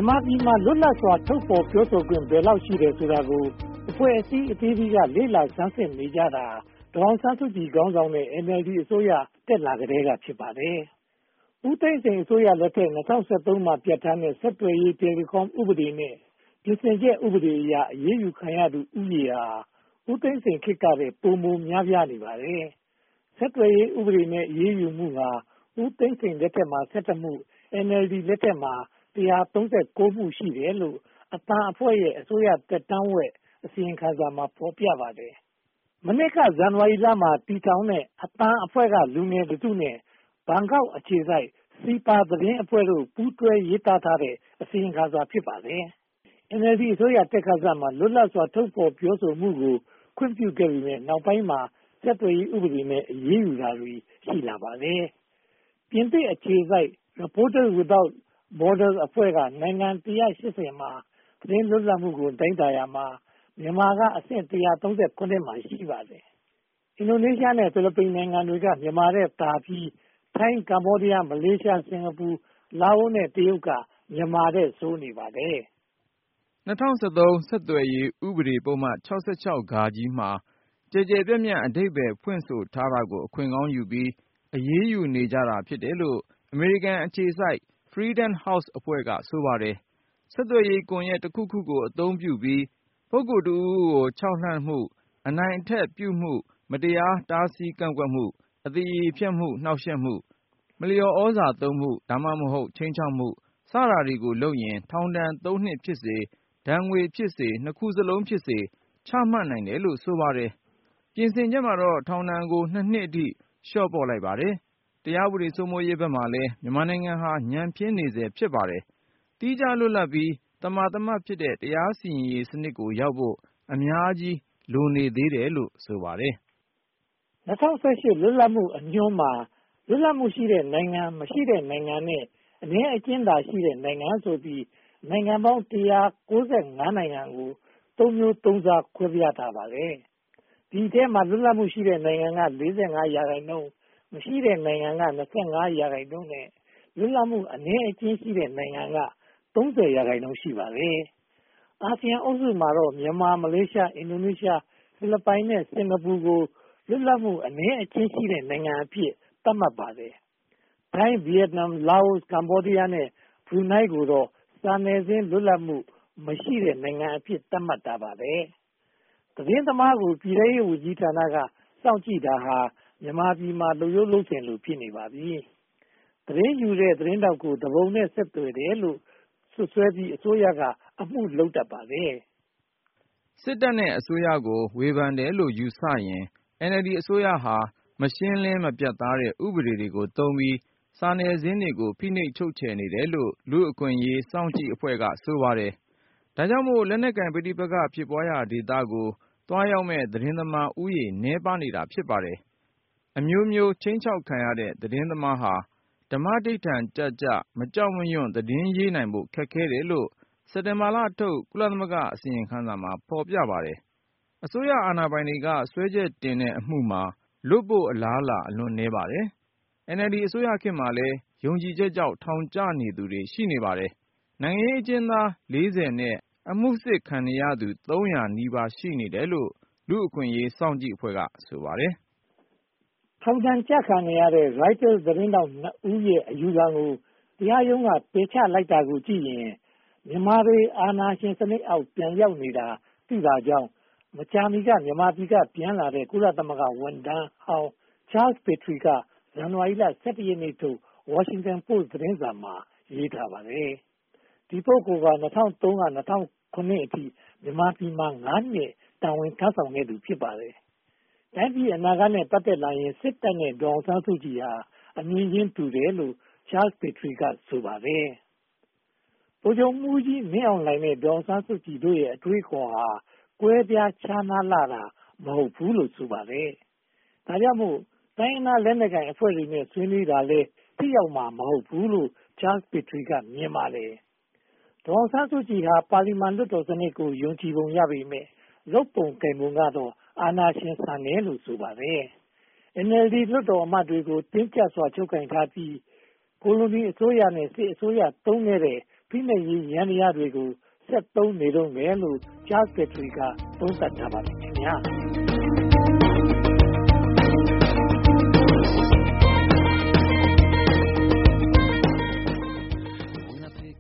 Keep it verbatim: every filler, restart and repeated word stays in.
မြန်မာပြည်မှာလွတ်လပ်စွာထုတ်ဖော်ပြောဆိုခွင့်ဘယ်လောက်ရှိတယ်ဆိုတာကိုအဖွဲ့အစည်းအသီးသီးကလေ့လာဆန်းစစ်နေကြတာဒေါ်အောင်ဆန်းစုကြည်ခေါင်းဆောင်တဲ့ အန် အယ်လ် ဒီ အစိုးရတက်လာကြတဲ့ကဖြစ်ပါတယ်။ဦးသိန်းစိန်အစိုးရလက်ထက်၂၀၁၃မှာပြဋ္ဌာန်းတဲ့ဆက်သွယ်ရေးတယ်လီကွန်ဥပဒေနဲ့ပြင်ဆင်ချက်ဥပဒေအရအရေးယူခံရသူဦးရေဟာဦးသိန်းစိန်ခေတ်ကတည်းကပုံမှန်များပြားနေပါတယ်။ဆက်သွယ်ရေးဥပဒေနဲ့အရေးယူမှုဟာဦးသိန်းစိန်လက်ထက်မှာ၁၁မှု အန် အယ်လ် ဒီ လက်ထက်မှာ၁၃၉မှုရှိတယ်လို့အသံအဖွဲ့ရဲ့အစိုးရသက်တမ်းဝက်အစီရင်ခံစာမှာဖော်ပြပါတယ်။မနှစ်ကဇန်နဝါရီလမှာတည်ထောင်တဲ့အသံအဖွဲ့ကလူငယ်တစုနဲ့ဘန်ကောက်အခြေစိုက်စီပါသတင်းအဖွဲ့တို့ပူးတွဲရေးသားထားတဲ့အစီရင်ခံစာဖြစ်ပါတယ်။ အန် အယ်လ် ဒီ အစိုးရတက်ခါစမှာလွတ်လပ်စွာထုတ်ဖော်ပြောဆိုမှုကိုခွင့်ပြုခဲ့ပေမဲ့နောက်ပိုင်းမှာဆက်သွယ်ရေးဥပဒေနဲ့အရေးယူတာတွေရှိလာပါတယ်။ပြင်သစ်အခြေစိုက် Reporters Without Borders အဖွဲ့ကနိုင်ငံ၁၈၀မှာသတင်းလွတ်လပ်မှုကိုတိုင်းတာရာမှာမြန်မာကအဆင့်၁၃၇မှာရှိပါတယ်။အင်ဒိုနီးရှားနဲ့ဖိလစ်ပိုင်နိုင်ငံတွေကမြန်မာထက်သာပြီးထိုင်းကမ္ဘောဒီးယားမလေးရှားစင်ကာပူလာအိုနဲ့တရုတ်ကမြန်မာထက်ဆိုးနေပါတယ်။၂၀၁၃ဆက်သွယ်ရေးဥပဒေပုဒ်မ၆၆(ဃ) မှာကျယ်ကျယ်ပြန့်ပြန့်အဓိပ္ပါယ်ဖွင့်ဆိုထားတာကိုအခွင့်ကောင်းယူပြီးအရေးယူနေကြတာဖြစ်တယ်လို့အမေရိကန်အခြေစိုက် Freedom House အဖွဲ့ကဆိုပါတယ်။ဆက်သွယ်ရေးကွန်ရက်တစ်ခုခုကိုအသုံးပြုပြီးပုဂ္ဂိုလ်တစ်ဦးဦးကိုခြောက်လှန့်မှုအနိုင်အထက်ပြုမှုမတရားတားဆီးကန့်ကွက်မှုအသရေဖျက်မှုနှောင့်ယှက်မှုမလျော်ဩဇာသုံးမှုဒါမှမဟုတ်ခြိမ်းခြောက်မှုစတာတွေကိုလုပ်ရင်ထောင်ဒဏ်သုံးနှစ်ဖြစ်စေဒဏ်ငွေဖြစ်စေနှစ်ခုစလုံးဖြစ်စေချမှတ်နိုင်တယ်လို့ဆိုပါတယ်။ပြင်ဆင်ချက်မှာတော့ထောင်ဒဏ်ကိုနှစ်နှစ်အထိလျှော့ပေါ့လိုက်ပါတယ်။တရားဥပဒေစိုးမိုးရေးဘက်မှာလည်းမြန်မာနိုင်ငံဟာညံ့ဖျင်းနေဆဲဖြစ်ပါတယ်။တိကျလွတ်လပ်ပြီးသမာသမတ်ဖြစ်တဲ့တရားစီရင်ရေးစနစ်ကိုရောက်ဖို့အများကြီးလိုနေသေးတယ်လို့ဆိုပါတယ်။၂၀၁၈လွတ်လပ်မှုအညွှန်းမှာလွတ်လပ်မှုရှိတဲ့နိုင်ငံမရှိတဲ့နိုင်ငံနဲ့အနည်းအကျဉ်းသာရှိတဲ့နိုင်ငံဆိုပြီးနိုင်ငံပေါင်း၁၉၅နိုင်ငံကိုသုံးမျိုးသုံးစားခွဲပြားထားပါတယ်။ဒီထဲမှာလွတ်လပ်မှုရှိတဲ့နိုင်ငံက၄၅ရာခိုင်နှုန်းမရှိတဲ့နိုင်ငံက၂၅ရာခိုင်နှုန်းနဲ့လွတ်လပ်မှုအနည်းအကျဉ်းရှိတဲ့နိုင်ငံက၃၀ရာခိုင်နှုန်းရှိပါတယ်။အာဆီယံအုပ်စုမှာတော့မြန်မာမလေးရှားအင်ဒိုနီးရှားဖိလစ်ပိုင်နဲ့စင်ကာပူကိုလွတ်လပ်မှုအနည်းအကျဉ်းရှိတဲ့နိုင်ငံအဖြစ်သတ်မှတ်ပါတယ်။ထိုင်းဗီယက်နမ်လာအိုကမ္ဘောဒီးယားနဲ့ဘရူနိုင်းကိုတော့စာနယ်ဇင်းလွတ်လပ်မှုမရှိတဲ့နိုင်ငံအဖြစ်သတ်မှတ်ထားပါတယ်။သတင်းသမားကိုပြည်ထောင်ရေးဝန်ကြီးဌာနကစောင့်ကြည့်တာဟာမြန်မာပြည်မှာလုပ်ရိုးလုပ်စဉ်လိုဖြစ်နေပါပြီ။သတင်းယူတဲ့သတင်းတောက်ကိုတပုံနဲ့ဆက်သွယ်တယ်လို့ဆွဆွဲပြီးအစိုးရကအမှုလုပ်တတ်ပါတယ်။စစ်တပ်နဲ့အစိုးရကိုဝေဖန်တယ်လို့ယူဆရင် အန် အယ်လ် ဒီ အစိုးရဟာမရှင်းလင်းမပြတ်သားတဲ့ဥပဒေတွေကိုသုံးပြီးစာနယ်ဇင်းတွေကိုဖိနှိပ်ချုပ်ချယ်နေတယ်လို့လူ့အခွင့်အရေးစောင့်ကြည့်အဖွဲ့ကဆိုပါတယ်။ဒါကြောင့်မို့လက်နက်ကိုင်ပဋိပက္ခဖြစ်ပွားရာဒေသကိုသွားရောက်မဲ့သတင်းသမားဦးရေနည်းပါးနေတာဖြစ်ပါတယ်။အမျိုးမျိုးခြိမ်းခြောက်ခံရတဲ့သတင်းသမားဟာဓမ္မဓိဋ္ဌာန်ကျကျမကြောက်မရွံ့သတင်းရေးနိုင်ဖို့ခက်ခဲတယ်လို့စက်တင်ဘာလထုတ်ကုလသမဂ္ဂအစီရင်ခံစာမှာဖော်ပြပါတယ်။အစိုးရအာဏာပိုင်တွေကစွဲချက်တင်တဲ့အမှုမှာလွတ်ဖို့အလားအလာအလွန်နည်းပါတယ်။ အန် အယ်လ် ဒီ အစိုးရခေတ်မှာလည်းယုံကြည်ချက်ကြောင့်ထောင်ကျနေသူတွေရှိနေပါတယ်။နိုင်ငံရေးအကျဉ်းသားလေးဆယ်နဲ့အမှုစစ်ခံနေရသူသုံးရာနီးပါးရှိနေတယ်လို့လူ့အခွင့်အရေးစောင့်ကြည့်အဖွဲ့ကဆိုပါတယ်။ထောင်ဒဏ်ကျခံနေရတဲ့ Reuters သတင်းထောက်နှစ်ဦးရဲ့အယူခံကိုတရားရုံးကပယ်ချလိုက်တာကိုကြည့်ရင်မြန်မာတွေအာဏာရှင်စနစ်အောက်ပြန်ရောက်နေတာသိတာကြောင့်မကြာမီကမြန်မာပြည်ကပြန်လာတဲ့ကုလသမဂ္ဂဝန်ထမ်းဟောင်း Charles Petrie ကဇန်နဝါရီလ၁၁ရက်နေ့ထုတ် Washington Post သတင်းစာမှာရေးထားပါတယ်။ဒီပုဂ္ဂိုလ်က၂၀၀၃က၂၀၀၇အထိမြန်မာပြည်မှာငါးနှစ်တာဝန်ထမ်းဆောင်ခဲ့သူဖြစ်ပါတယ်။တိုင်းပြည်အနာဂတ်နဲ့ပတ်သက်လာရင်စစ်တပ်နဲ့ဒေါ်အောင်ဆန်းစုကြည်ဟာအမြင်ချင်းတူတယ်လို့ Charles Petrie ကဆိုပါတယ်။ဗိုလ်ချုပ်မှူးကြီးမင်းအောင်လှိုင်နဲ့ဒေါ်အောင်ဆန်းစုကြည်တို့ရဲ့အတွေးအခေါ်ဟာကွဲပြားခြားနားလာတာမဟုတ်ဘူးလို့ဆိုပါတယ်။ဒါကြောင့်မို့တိုင်းရင်းသားလက်နက်ကိုင်အဖွဲ့တွေနဲ့ဆွေးနွေးတာလဲထိရောက်မှာမဟုတ်ဘူးလို့ Charles Petrie ကမြင်ပါတယ်။ဒေါ်အောင်ဆန်းစုကြည်ဟာပါလီမန်လွှတ်တော်စနစ်ကိုယုံကြည်ပုံရပေမဲ့လုပ်ပုံကိုင်ပုံကတော့အာဏာရှင်ဆန်တယ်လို့ဆိုပါတယ်။ အန် အယ်လ် ဒီ လွှတ်တော်အမတ်တွေကိုတင်းကျပ်စွာချုပ်ကိုင်ထားပြီးကိုလိုနီအစိုးရနဲ့စစ်အစိုးရသုံးခဲ့တဲ့ဖိနှိပ်ရေးယန္တရားတွေကိုဆက်သုံးနေတော့မယ်လို့ Charles Petrie ကသုံးသပ်ထားပါတယ်ခင်ဗျာ